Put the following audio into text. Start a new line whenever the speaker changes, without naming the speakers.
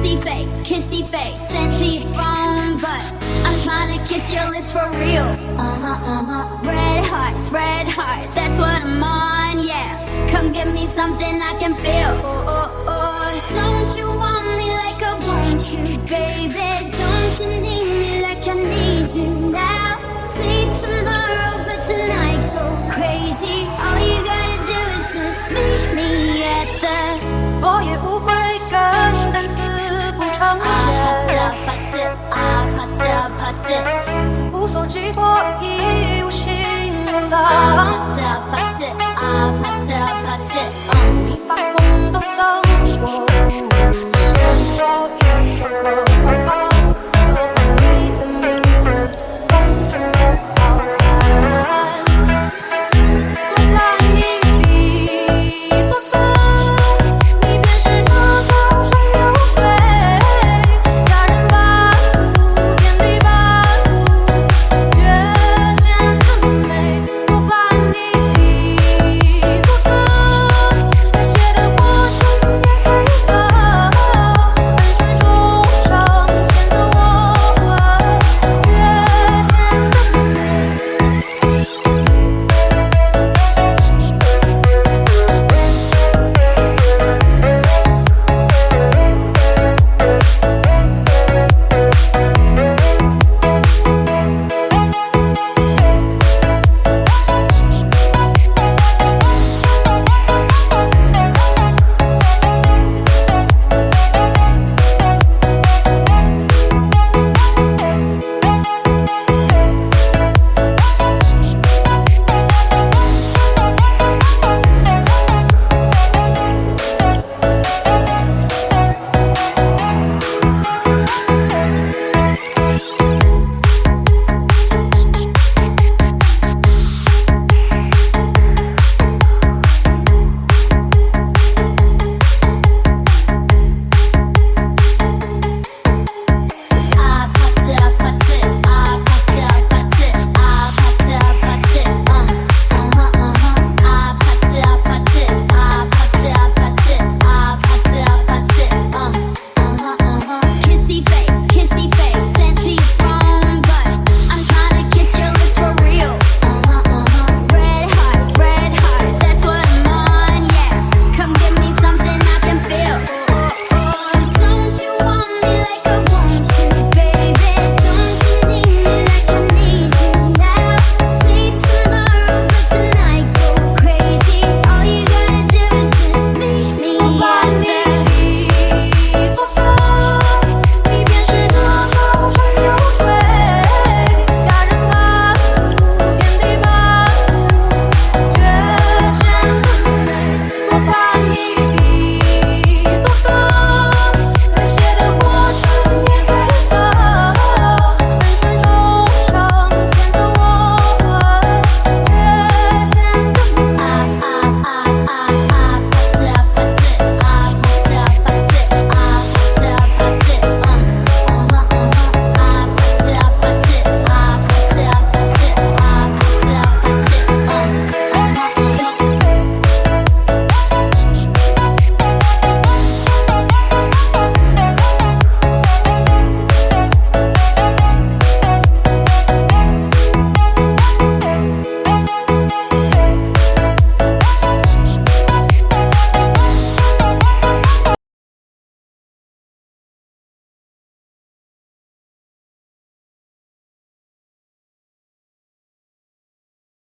kissy face, sent to your phone, but I'm trying to kiss your lips for real. Red hearts, that's what I'm on, yeah. Come give me something I can feel. Don't you want me like I want you, baby? Don't you need me like I need you now? Say tomorrow, but tonight go crazy. All you gotta do is just meet me at the
我也无悔感，但死不长久。无所寄托，已无心流浪。你发疯都走。